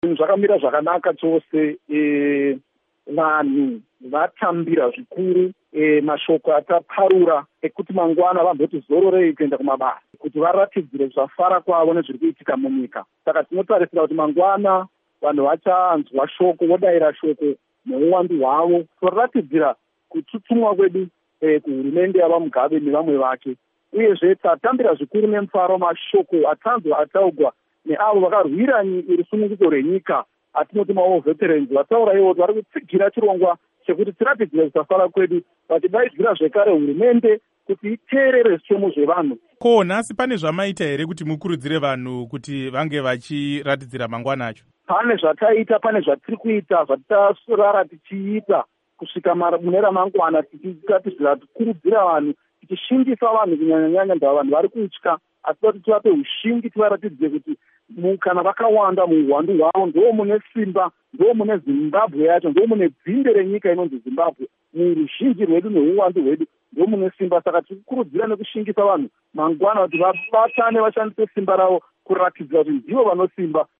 Zvakamira zvakanaka chose. Vanhu vatambira zvikuru mashoko ataparura ekuti mangwana vamboti zororei kuenda kumabasa, kuti varatidzire zvafara kwavo nezviri kuitika munyika. Saka tinotarisira kuti mangwana vanhu vachanzwa shoko, vodayira shoko neuwandu hwavo, kuratidzira kutsutsumwa kwedu kuhurumende yavaMugabe nevamwe vake. Uyezve tatambira zvikuru nemufaro mashoko atanzwa ataugwa neavo vakarwira rusununguko rwenyika, atinoti maveterans, vataura ivo vari kutsigira chirongwa chekuti tiratidzire kusafara kwedu, vachidaidzira zvekare hurumende kuti iteerere zvitemo zvevanhu. Ko nhasi pane zvamaita here kuti mukurudzire vanhu kuti vange vachiratidzira mangwana acho? Pane zvataita, pane zvatiri kuita, zvatitarara tichiita kusvika mune ramangwana, tichiratidzira kukurudzira vanhu, tichishingisa vanhu kunyanya-nyanya vanhu vari kutya, asi kuti tivape ushingi, tivaratidze kuti kana vakawanda muuwandu hwavo ndo mune simba, ndo mune Zimbabwe yacho, ndo mune dzinde renyika inonzi Zimbabwe. Muruzhinji rwedu neuwandu hwedu ndo mune simba. Saka tirikukurudzira nekushingisa vanhu mangwana kuti vabatane, vashandise simba ravo kuratidza kuti ndivo vanosimba